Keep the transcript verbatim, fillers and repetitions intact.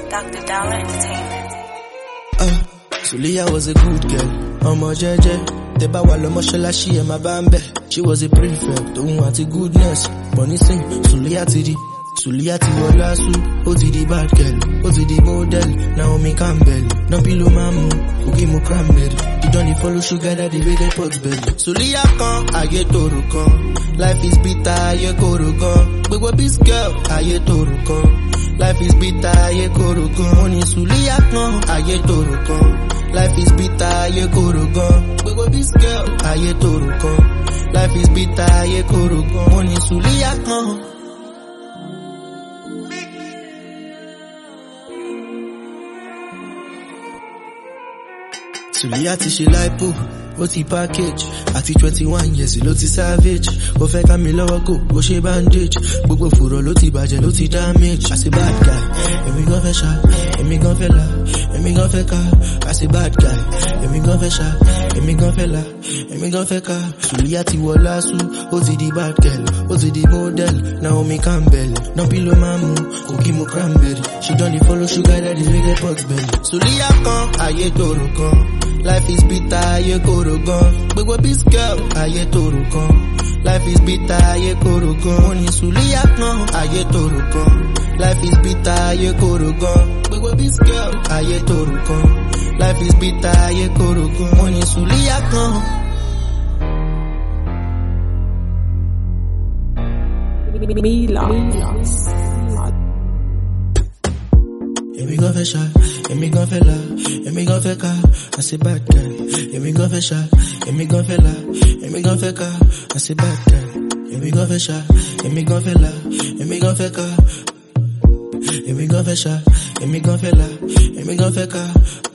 Doctor Dollar Entertainment. Uh, Sulia was a good girl. Omo jeje. Teba wa lo mosalashi e ma bambe. She was a prefect. Ohun àti goodness. Bonny sing. Sulia ti di. Sulia ti wọlá su. Ó ti di bad girl. Ó ti di model. Naomi Campbell. No pillow mamu. Ogi mo cranberry. You don't follow sugar daddy wey get pot belly. Sulia kan. Ayé toro kan. Life is bitter. Ayé koro gan. Gbogbo bis girl. Ayé toro kan. Life is bitter, ayé koro gan. Money Sulia kan, ayé toro kan. Life is bitter, ayé koro gan. Gbogbo this girl, ayé toro kan. Life is bitter, ayé koro gan. Money Sulia kan. Sulia ti ṣe lipo, ó ti package. Àti twenty-one years ló ti savage. Ó fẹ́ ká mi lọ́wọ́ kò, ó ṣe bandage. Gbogbo fùrọ̀ ló ti bàjẹ́, ló ti damage. As a bad guy, èmi gan fẹ́ ṣá, èmi gan fẹ́ là, èmi gan fẹ́ ká. As a bad guy, èmi gan fẹ́ ṣá, èmi gan fẹ́ là, èmi gan fẹ́ ká. Sulia ti wọlá su, ó ti di bad girl, ó ti di model. Naomi Campbell, no pillow mamu, Ogi mo cranberry. She don't dey follow sugar daddy wey get pot belly. Sulia kan, ayé toro kan. Life is bitter, ayé koro gan. Gbogbo bis girl, ayé toro kan. Life is bitter, ayé koro gan. Money Sulia kan, ayé toro kan. Life is bitter, ayé koro gan. Gbogbo bis girl, ayé toro kan. Life is bitter, ayé koro gan. Money Sulia kan. Milos. Èmi gan fẹ́ ṣá, èmi gan fẹ́ là, èmi gan fẹ́ ká. As a bad guy, èmi gan fẹ́ ṣá, èmi gan fẹ́ là, èmi gan fẹ́ ká. As a bad guy, èmi gan fẹ́ ṣá, èmi gan fẹ́ là, èmi gan fẹ́ ká. Èmi gan fẹ́ ṣá, èmi gan fẹ́ là, èmi gan fẹ́ ká.